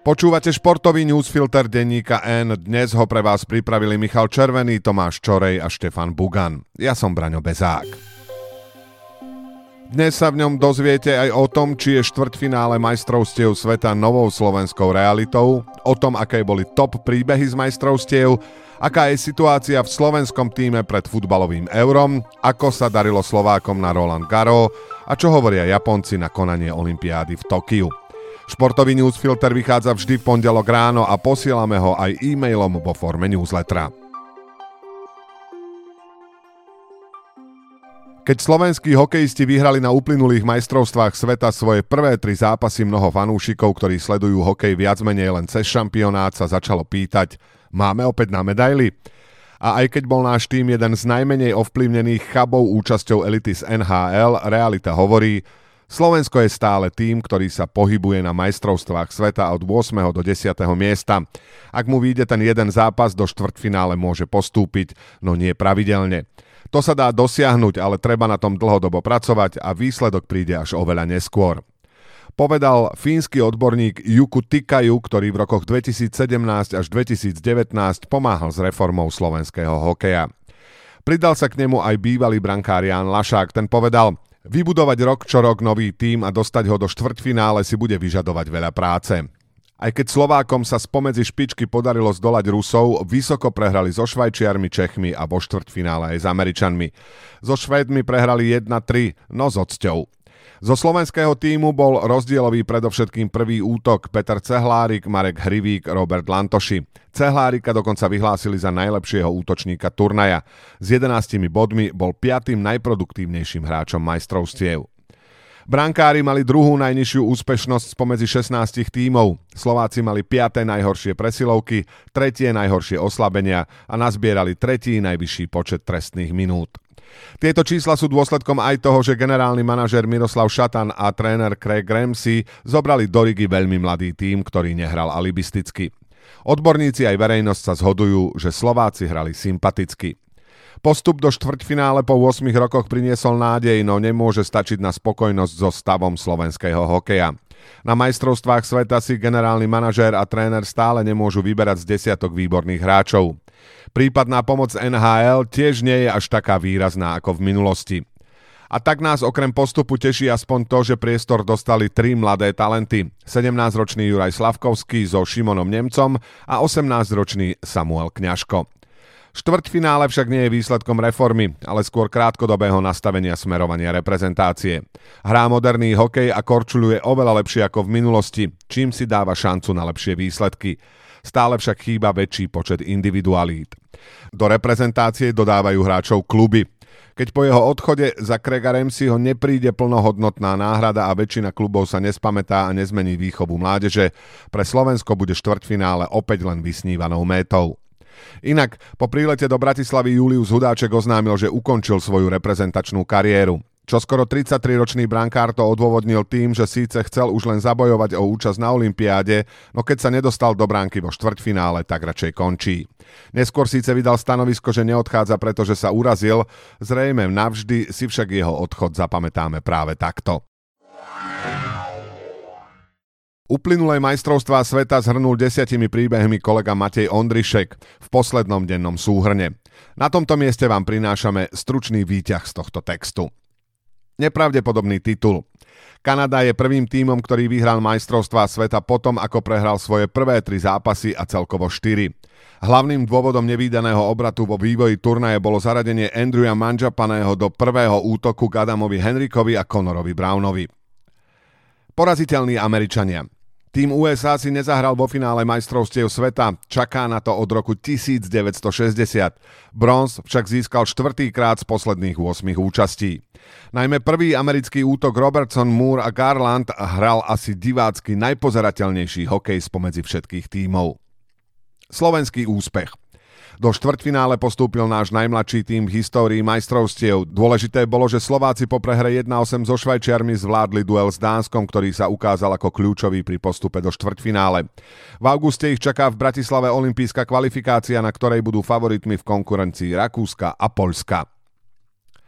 Počúvate športový newsfilter denníka N. Dnes ho pre vás pripravili Michal Červený, Tomáš Čorej a Štefan Bugan. Ja som Braňo Bezák. Dnes sa v ňom dozviete aj o tom, či je štvrťfinále majstrovstiev sveta novou slovenskou realitou, o tom, aké boli top príbehy z majstrovstiev, aká je situácia v slovenskom tíme pred futbalovým eurom, ako sa darilo Slovákom na Roland Garros a čo hovoria Japonci na konanie olympiády v Tokiu. Športový newsfilter vychádza vždy v pondelok ráno a posielame ho aj e-mailom vo forme newslettera. Keď slovenskí hokejisti vyhrali na uplynulých majstrovstvách sveta svoje prvé 3 zápasy, mnoho fanúšikov, ktorí sledujú hokej viac menej len cez šampionát, sa začalo pýtať: máme opäť na medaily? A aj keď bol náš tým jeden z najmenej ovplyvnených chabou účasťou elity z NHL, realita hovorí: Slovensko je stále tým, ktorý sa pohybuje na majstrovstvách sveta od 8. do 10. miesta. Ak mu vyjde ten jeden zápas, do štvrťfinále môže postúpiť, no nie pravidelne. To sa dá dosiahnuť, ale treba na tom dlhodobo pracovať a výsledok príde až oveľa neskôr. Povedal fínsky odborník Juku Tikaju, ktorý v rokoch 2017 až 2019 pomáhal s reformou slovenského hokeja. Pridal sa k nemu aj bývalý brankár Ján Lašák, ten povedal: vybudovať rok čo rok nový tím a dostať ho do štvrťfinále si bude vyžadovať veľa práce. Aj keď Slovákom sa spomedzi špičky podarilo zdolať Rusov, vysoko prehrali so Švajčiarmi, Čechmi a vo štvrťfinále aj s Američanmi. So Švédmi prehrali 1-3, no s odsťou. Zo slovenského tímu bol rozdielový predovšetkým prvý útok Peter Cehlárik, Marek Hrivík, Robert Lantoši. Cehlárika dokonca vyhlásili za najlepšieho útočníka turnaja. S 11 bodmi bol 5. najproduktívnejším hráčom majstrovstiev. Brankári mali druhú najnižšiu úspešnosť spomedzi 16 tímov. Slováci mali 5. najhoršie presilovky, 3. najhoršie oslabenia a nazbierali 3. najvyšší počet trestných minút. Tieto čísla sú dôsledkom aj toho, že generálny manažér Miroslav Šatan a tréner Craig Ramsey zobrali do Rigy veľmi mladý tím, ktorý nehral alibisticky. Odborníci aj verejnosť sa zhodujú, že Slováci hrali sympaticky. Postup do štvrťfinále po 8 rokoch priniesol nádej, no nemôže stačiť na spokojnosť so stavom slovenského hokeja. Na majstrovstvách sveta si generálny manažér a tréner stále nemôžu vyberať z desiatok výborných hráčov. Prípadná pomoc NHL tiež nie je až taká výrazná ako v minulosti. A tak nás okrem postupu teší aspoň to, že priestor dostali 3 mladé talenty. 17-ročný Juraj Slavkovský so Šimonom Nemcom a 18-ročný Samuel Kňažko. Štvrťfinále však nie je výsledkom reformy, ale skôr krátkodobého nastavenia smerovania reprezentácie. Hrá moderný hokej a korčuľuje oveľa lepšie ako v minulosti, čím si dáva šancu na lepšie výsledky. Stále však chýba väčší počet individualít. Do reprezentácie dodávajú hráčov kluby. Keď po jeho odchode za Craiga Ramseyho nepríde plnohodnotná náhrada a väčšina klubov sa nespamätá a nezmení výchovu mládeže, pre Slovensko bude štvrťfinále opäť len vysnívanou métou. Inak, po prílete do Bratislavy Julius Hudáček oznámil, že ukončil svoju reprezentačnú kariéru. Čoskoro 33-ročný brankár to odôvodnil tým, že síce chcel už len zabojovať o účasť na olympiáde, no keď sa nedostal do bránky vo štvrťfinále, tak radšej končí. Neskôr síce vydal stanovisko, že neodchádza, pretože sa urazil, zrejme navždy si však jeho odchod zapamätáme práve takto. Uplynulé majstrovstvá sveta zhrnul 10 príbehmi kolega Matej Ondrišek v poslednom dennom súhrne. Na tomto mieste vám prinášame stručný výťah z tohto textu. Nepravdepodobný titul. Kanada je prvým tímom, ktorý vyhral majstrovstvá sveta potom, ako prehral svoje prvé 3 zápasy a celkovo 4. Hlavným dôvodom nevídaného obratu vo vývoji turnaje bolo zaradenie Andrewa Mangiapaneho do prvého útoku k Adamovi Henrikovi a Connorovi Brownovi. Poraziteľní Američania. Tým USA si nezahral vo finále majstrovstiev sveta, čaká na to od roku 1960. Bronz však získal 4. krát z posledných 8 účastí. Najmä prvý americký útok Robertson, Moore a Garland hral asi divácky najpozerateľnejší hokej spomedzi všetkých tímov. Slovenský úspech. Do štvrťfinále postúpil náš najmladší tím v histórii majstrovstiev. Dôležité bolo, že Slováci po prehre 1-8 so Švajčiarmi zvládli duel s Dánskom, ktorý sa ukázal ako kľúčový pri postupe do štvrťfinále. V auguste ich čaká v Bratislave olympijská kvalifikácia, na ktorej budú favoritmi v konkurencii Rakúska a Poľska.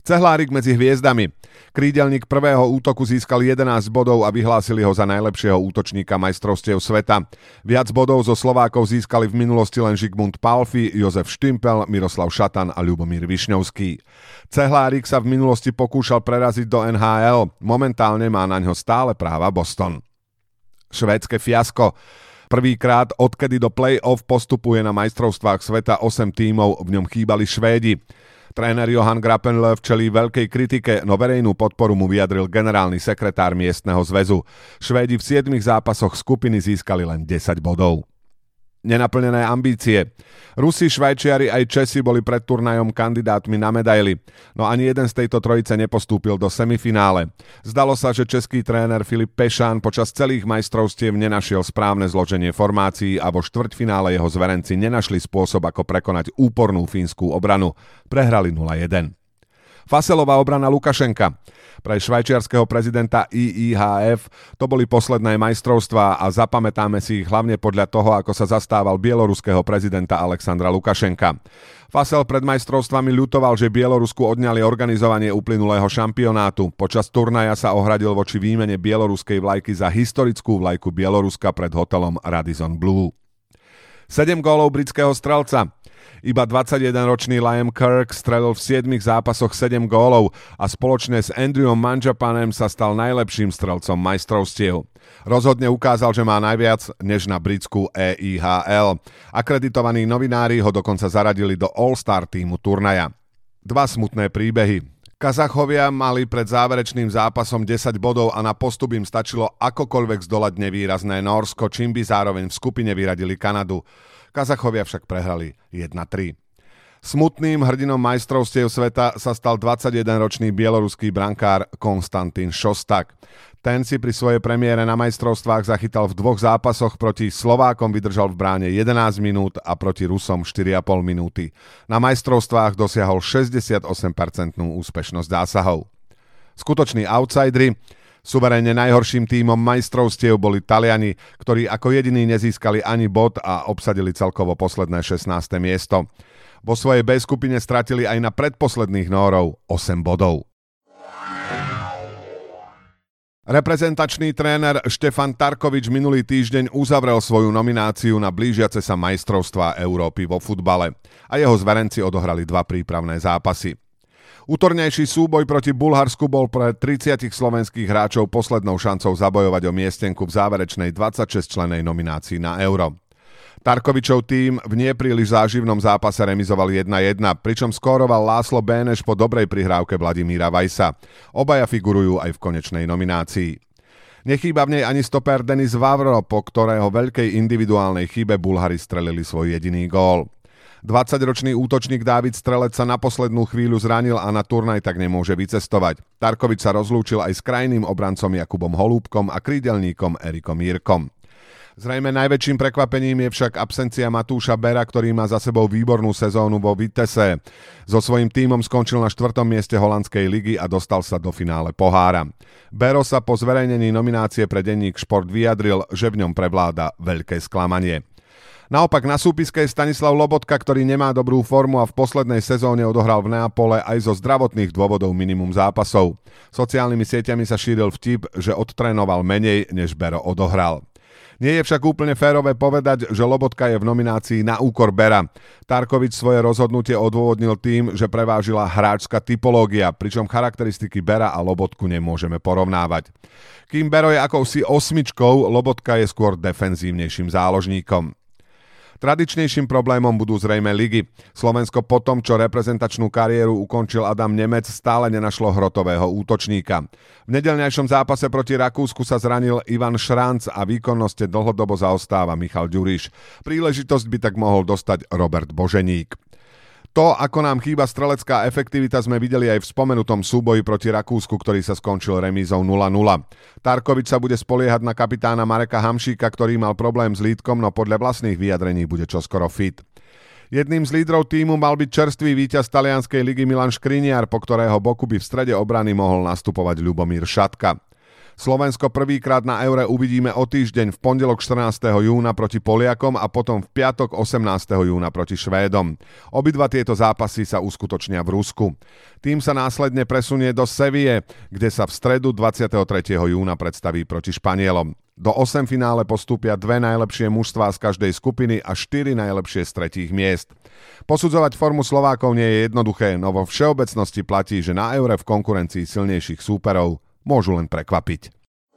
Cehlárik medzi hviezdami. Krídelník prvého útoku získal 11 bodov a vyhlásili ho za najlepšieho útočníka majstrovstiev sveta. Viac bodov zo Slovákov získali v minulosti len Žigmund Palfi, Jozef Štimpel, Miroslav Šatan a Ľubomír Višňovský. Cehlárik sa v minulosti pokúšal preraziť do NHL. Momentálne má na ňo stále práva Boston. Švédske fiasko. Prvýkrát, odkedy do play-off postupuje na majstrovstvách sveta 8 tímov, v ňom chýbali Švédi. Tréner Johan Grappenlöf čelí veľkej kritike, no verejnú podporu mu vyjadril generálny sekretár miestneho zväzu. Švédi v 7 zápasoch skupiny získali len 10 bodov. Nenaplnené ambície. Rusi, Švajčiari aj Česi boli pred turnajom kandidátmi na medaily, no ani jeden z tejto trojice nepostúpil do semifinále. Zdalo sa, že český tréner Filip Pešán počas celých majstrovstiev nenašiel správne zloženie formácií a vo štvrťfinále jeho zverenci nenašli spôsob, ako prekonať úpornú fínskú obranu. Prehrali 0-1. Faselová obrana Lukašenka. Pre švajčiarskeho prezidenta IIHF to boli posledné majstrovstvá a zapamätáme si ich hlavne podľa toho, ako sa zastával bieloruského prezidenta Alexandra Lukašenka. Fasel pred majstrovstvami ľutoval, že Bielorusku odňali organizovanie uplynulého šampionátu. Počas turnaja sa ohradil voči výmene bieloruskej vlajky za historickú vlajku Bieloruska pred hotelom Radisson Blu. 7 gólov britského strelca. Iba 21-ročný Liam Kirk strelil v 7 zápasoch 7 gólov a spoločne s Andrewom Manjapanem sa stal najlepším strelcom majstrovstiev. Rozhodne ukázal, že má najviac než na britskú EIHL. Akreditovaní novinári ho dokonca zaradili do All-Star týmu turnaja. 2 smutné príbehy. Kazachovia mali pred záverečným zápasom 10 bodov a na postup im stačilo akokoľvek zdolať nevýrazné Nórsko, čím by zároveň v skupine vyradili Kanadu. Kazachovia však prehrali 1-3. Smutným hrdinom majstrovstiev sveta sa stal 21-ročný bieloruský brankár Konstantín Šostak. Ten si pri svojej premiére na majstrovstvách zachytal v 2 zápasoch, proti Slovákom vydržal v bráne 11 minút a proti Rusom 4,5 minúty. Na majstrovstvách dosiahol 68% úspešnosť zásahov. Skutoční outsideri. Suverénne najhorším tímom majstrovstiev boli Taliani, ktorí ako jediní nezískali ani bod a obsadili celkovo posledné 16. miesto. Vo svojej B skupine stratili aj na predposledných Nórov 8 bodov. Reprezentačný tréner Štefan Tarkovič minulý týždeň uzavrel svoju nomináciu na blížiace sa majstrovstvá Európy vo futbale a jeho zverenci odohrali 2 prípravné zápasy. Útornejší súboj proti Bulharsku bol pre 30 slovenských hráčov poslednou šancou zabojovať o miestenku v záverečnej 26-člennej nominácii na Euro. Tarkovičov tím v nepríliš záživnom zápase remizoval 1-1, pričom skóroval László Bénes po dobrej prihrávke Vladimíra Vajsa. Obaja figurujú aj v konečnej nominácii. Nechýba v nej ani stoper Denis Vavro, po ktorého veľkej individuálnej chybe Bulhari strelili svoj jediný gól. 20-ročný útočník Dávid Strelec sa na poslednú chvíľu zranil a na turnaj tak nemôže vycestovať. Tarkovič sa rozlúčil aj s krajným obrancom Jakubom Holúbkom a krídelníkom Erikom Jirkom. Zrejme najväčším prekvapením je však absencia Matúša Bera, ktorý má za sebou výbornú sezónu vo Vitesse. So svojím tímom skončil na 4. mieste holandskej ligy a dostal sa do finále pohára. Bero sa po zverejnení nominácie pre denník Šport vyjadril, že v ňom prevláda veľké sklamanie. Naopak na súpiske je Stanislav Lobotka, ktorý nemá dobrú formu a v poslednej sezóne odohral v Neapole aj zo zdravotných dôvodov minimum zápasov. Sociálnymi sieťami sa šíril vtip, že odtrénoval menej, než Bero odohral. Nie je však úplne férové povedať, že Lobotka je v nominácii na úkor Bera. Tarkovič svoje rozhodnutie odôvodnil tým, že prevážila hráčska typológia, pričom charakteristiky Bera a Lobotku nemôžeme porovnávať. Kým Bero je akousi osmičkou, Lobotka je skôr defenzívnejším záložníkom. Tradičnejším problémom budú zrejme ligy. Slovensko po tom, čo reprezentačnú kariéru ukončil Adam Nemec, stále nenašlo hrotového útočníka. V nedeľňajšom zápase proti Rakúsku sa zranil Ivan Šranc a výkonnosti dlhodobo zaostáva Michal Ďuriš. Príležitosť by tak mohol dostať Robert Boženík. To, ako nám chýba strelecká efektivita, sme videli aj v spomenutom súboji proti Rakúsku, ktorý sa skončil remízou 0-0. Tarkovič sa bude spoliehať na kapitána Mareka Hamšíka, ktorý mal problém s lítkom, no podľa vlastných vyjadrení bude čoskoro fit. Jedným z lídrov tímu mal byť čerstvý víťaz talianskej ligy Milan Škriniar, po ktorého boku by v strede obrany mohol nastupovať Ľubomír Šatka. Slovensko prvýkrát na Eure uvidíme o týždeň v pondelok 14. júna proti Poliakom a potom v piatok 18. júna proti Švédom. Obidva tieto zápasy sa uskutočnia v Rusku. Tým sa následne presunie do Seville, kde sa v stredu 23. júna predstaví proti Španielom. Do 8 finále postúpia 2 najlepšie mužstvá z každej skupiny a 4 najlepšie z tretích miest. Posudzovať formu Slovákov nie je jednoduché, no vo všeobecnosti platí, že na Eure v konkurencii silnejších súperov môžu len prekvapiť.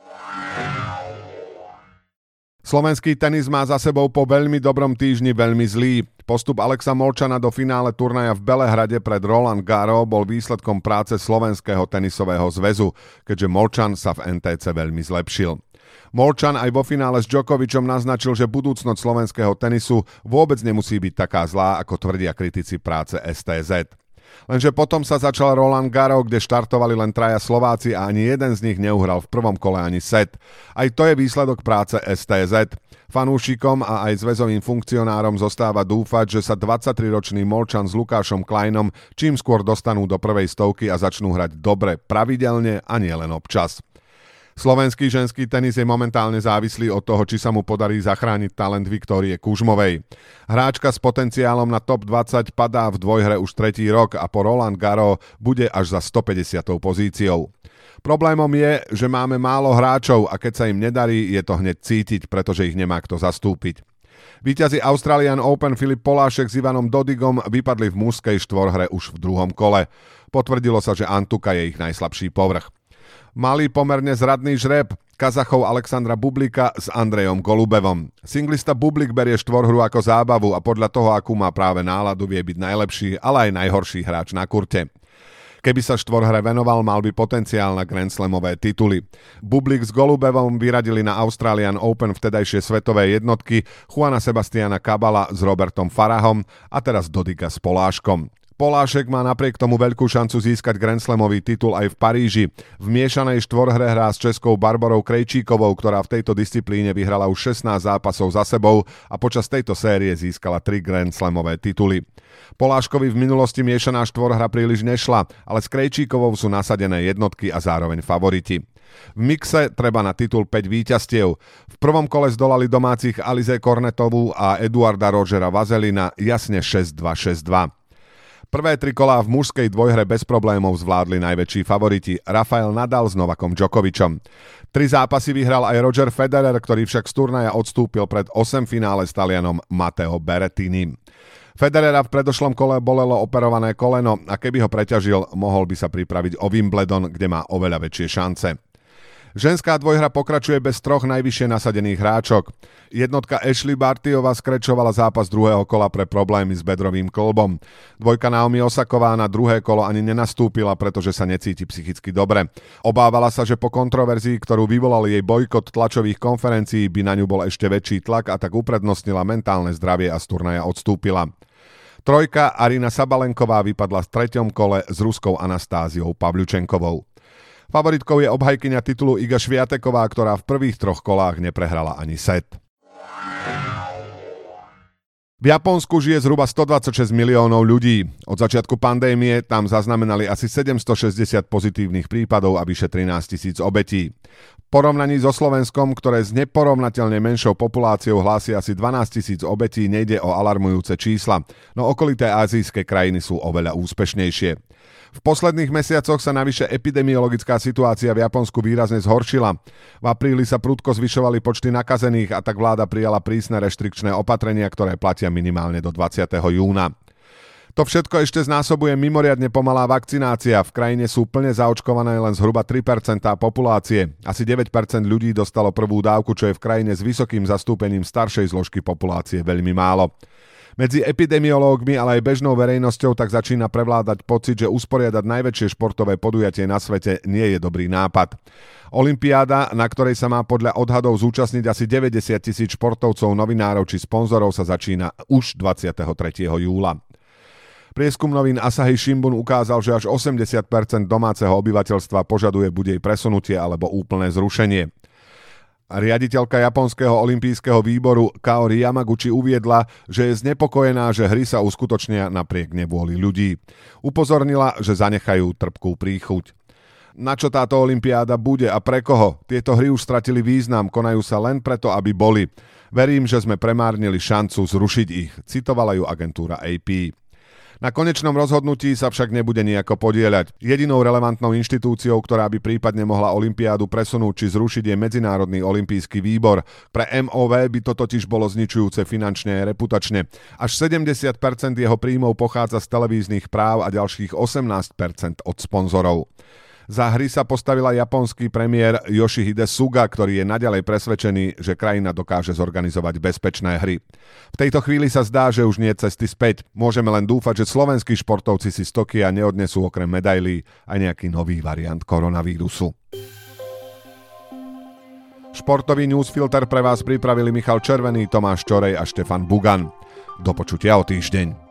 Slovenský tenis má za sebou po veľmi dobrom týždni veľmi zlý. Postup Alexa Molčana do finále turnaja v Belehrade pred Roland Garros bol výsledkom práce Slovenského tenisového zväzu, keďže Molčan sa v NTC veľmi zlepšil. Molčan aj vo finále s Djokovičom naznačil, že budúcnosť slovenského tenisu vôbec nemusí byť taká zlá, ako tvrdia kritici práce STZ. Lenže potom sa začal Roland Garros, kde štartovali len 3 Slováci a ani jeden z nich neuhral v prvom kole ani set. Aj to je výsledok práce STZ. Fanúšikom a aj zväzovým funkcionárom zostáva dúfať, že sa 23-ročný Molčan s Lukášom Kleinom čím skôr dostanú do prvej stovky a začnú hrať dobre, pravidelne a nie len občas. Slovenský ženský tenis je momentálne závislý od toho, či sa mu podarí zachrániť talent Viktórie Kužmovej. Hráčka s potenciálom na top 20 padá v dvojhre už 3. rok a po Roland Garros bude až za 150. pozíciou. Problémom je, že máme málo hráčov a keď sa im nedarí, je to hneď cítiť, pretože ich nemá kto zastúpiť. Víťazi Australian Open Filip Polášek s Ivanom Dodigom vypadli v mužskej štvorhre už v druhom kole. Potvrdilo sa, že Antuka je ich najslabší povrch. Malý pomerne zradný žreb Kazachov Alexandra Bublika s Andrejom Golubevom. Singlista Bublik berie štvorhru ako zábavu a podľa toho, akú má práve náladu, vie byť najlepší, ale aj najhorší hráč na kurte. Keby sa štvorhre venoval, mal by potenciál na Grand Slamové tituly. Bublik s Golubevom vyradili na Australian Open vtedajšie svetové jednotky Juana Sebastiana Cabala s Robertom Farahom a teraz Dodiga s Poláškom. Polášek má napriek tomu veľkú šancu získať Grand Slamový titul aj v Paríži. V miešanej štvorhre hrá s českou Barborou Krejčíkovou, ktorá v tejto disciplíne vyhrala už 16 zápasov za sebou a počas tejto série získala 3 Grand Slamové tituly. Poláškovi v minulosti miešaná štvorhra príliš nešla, ale s Krejčíkovou sú nasadené jednotky a zároveň favoriti. V mixe treba na titul 5 víťazstiev. V prvom kole zdolali domácich Alize Kornetovú a Eduarda Rogera Vazelina jasne 6-2, 6-2. Prvé 3 kolá v mužskej dvojhre bez problémov zvládli najväčší favoriti Rafael Nadal s Novakom Djokovičom. 3 zápasy vyhral aj Roger Federer, ktorý však z turnaja odstúpil pred 8 finále s Talianom Matteo Berrettinim. Federera v predošlom kole bolelo operované koleno a keby ho preťažil, mohol by sa pripraviť o Wimbledon, kde má oveľa väčšie šance. Ženská dvojhra pokračuje bez 3 najvyššie nasadených hráčok. Jednotka Ashley Bartyová skrečovala zápas druhého kola pre problémy s bedrovým kĺbom. Dvojka Naomi Osaková na druhé kolo ani nenastúpila, pretože sa necíti psychicky dobre. Obávala sa, že po kontroverzii, ktorú vyvolal jej bojkot tlačových konferencií, by na ňu bol ešte väčší tlak a tak uprednostnila mentálne zdravie a z turnaja odstúpila. Trojka Arina Sabalenková vypadla v 3. kole s ruskou Anastáziou Pavľučenkovou. Favoritkou je obhajkyňa titulu Iga Swiateková, ktorá v prvých 3 kolách neprehrala ani set. V Japonsku žije zhruba 126 miliónov ľudí. Od začiatku pandémie tam zaznamenali asi 760 pozitívnych prípadov a vyše 13 000 obetí. V porovnaní so Slovenskom, ktoré s neporovnateľne menšou populáciou hlási asi 12 000 obetí, nejde o alarmujúce čísla, no okolité azijské krajiny sú oveľa úspešnejšie. V posledných mesiacoch sa navyše epidemiologická situácia v Japonsku výrazne zhoršila. V apríli sa prudko zvyšovali počty nakazených a tak vláda prijala prísne reštrikčné opatrenia, ktoré platia minimálne do 20. júna. To všetko ešte znásobuje mimoriadne pomalá vakcinácia. V krajine sú plne zaočkované len zhruba 3% populácie. Asi 9% ľudí dostalo prvú dávku, čo je v krajine s vysokým zastúpením staršej zložky populácie veľmi málo. Medzi epidemiológmi, ale aj bežnou verejnosťou tak začína prevládať pocit, že usporiadať najväčšie športové podujatie na svete nie je dobrý nápad. Olympiáda, na ktorej sa má podľa odhadov zúčastniť asi 90 000 športovcov, novinárov či sponzorov, sa začína už 23. júla. Prieskum novín Asahi Shimbun ukázal, že až 80% domáceho obyvateľstva požaduje buď jej presunutie alebo úplné zrušenie. Riaditeľka Japonského olympijského výboru Kaori Yamaguchi uviedla, že je znepokojená, že hry sa uskutočnia napriek nevôli ľudí. Upozornila, že zanechajú trpkú príchuť. Na čo táto olympiáda bude a pre koho? Tieto hry už stratili význam, konajú sa len preto, aby boli. Verím, že sme premárnili šancu zrušiť ich, citovala ju agentúra AP. Na konečnom rozhodnutí sa však nebude nejako podieľať. Jedinou relevantnou inštitúciou, ktorá by prípadne mohla olympiádu presunúť či zrušiť, je Medzinárodný olympijský výbor. Pre MOV by to totiž bolo zničujúce finančne a reputačne. Až 70% jeho príjmov pochádza z televíznych práv a ďalších 18% od sponzorov. Za hry sa postavila japonský premiér Yoshihide Suga, ktorý je naďalej presvedčený, že krajina dokáže zorganizovať bezpečné hry. V tejto chvíli sa zdá, že už nie je cesty späť. Môžeme len dúfať, že slovenskí športovci si z Tokia neodnesú okrem medailí aj nejaký nový variant koronavírusu. Športový newsfilter pre vás pripravili Michal Červený, Tomáš Čorej a Štefan Bugan. Do počutia o týždeň.